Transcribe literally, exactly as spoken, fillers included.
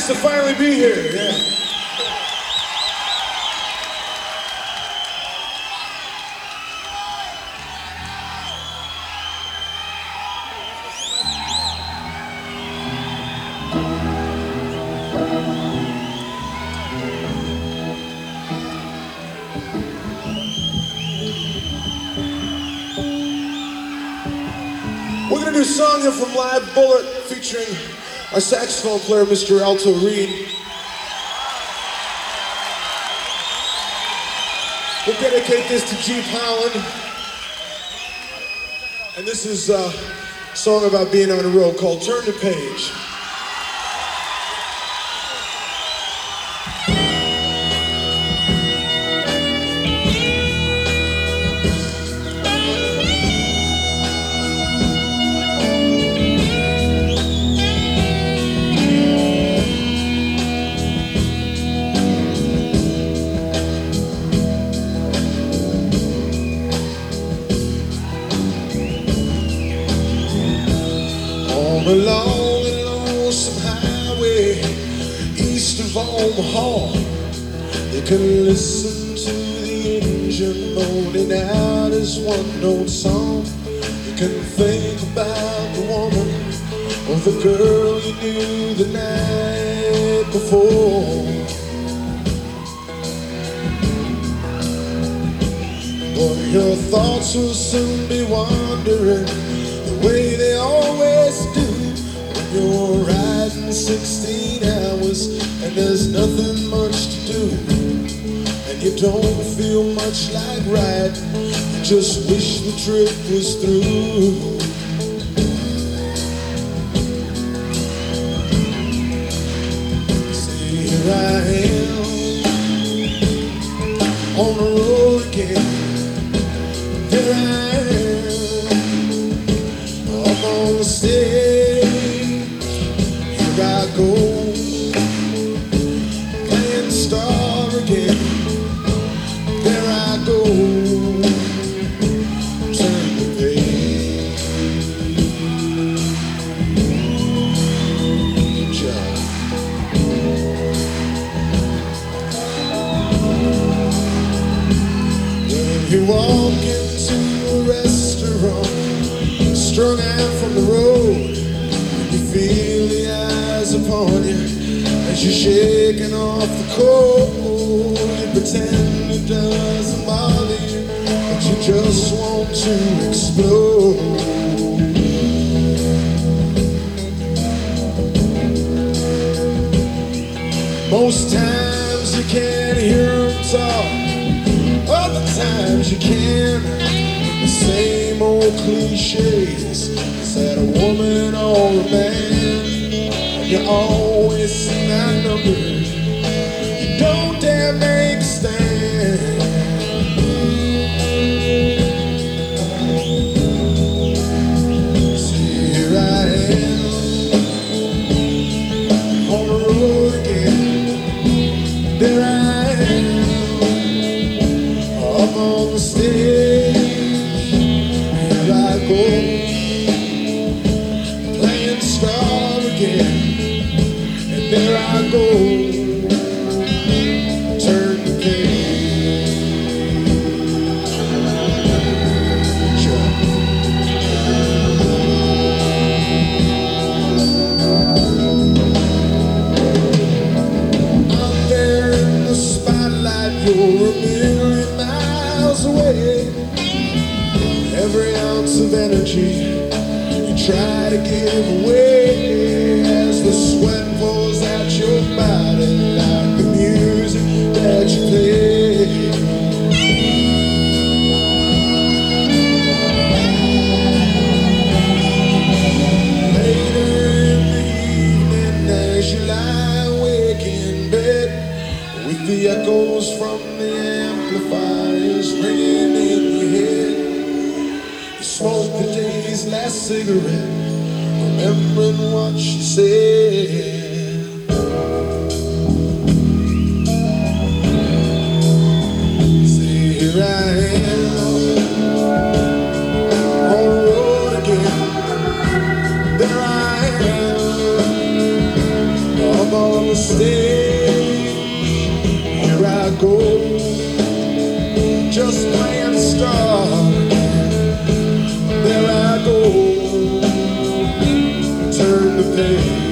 to finally be here. Yeah. We're gonna do a song here from Live Bullet featuring our saxophone player, Mister Alto Reed. We'll dedicate this to Jeep Holland. And this is a song about being on the road called Turn the Page. Along a lonesome highway east of Omaha, you can listen to the engine moaning out his one-note song. You can think about the woman or the girl you knew the night before. But your thoughts will soon be wandering the way they always do. You're riding sixteen hours and there's nothing much to do, and you don't feel much like riding, you just wish the trip was through. See, here I am on the road again. Here I am up on the stage. I go, playing star again. There I go, turn the page. When you walk into a restaurant, strung out from the road, you feel the eyes upon you as you're shaking off the cold. You pretend it doesn't bother you, but you just want to explode. Most times you can't hear them talk, other times you can. The same old cliches, is that a woman or a man? You always sing that number, you don't dare make a stand. See, here I am on the road again. There I am up on the stage. Here I go, playing star again. There I go, turn the page. I'm there in the spotlight, you're a million miles away. Every ounce of energy you try to give away as the sweat pours out your body like the music that you play. Later in the evening as you lie awake in bed, with the echoes from the amplifiers ringing in your head, you smoke the day's last cigarette, remembering what she said. See, here I am on the road again. There I am up on the start again. There I go, turn the page.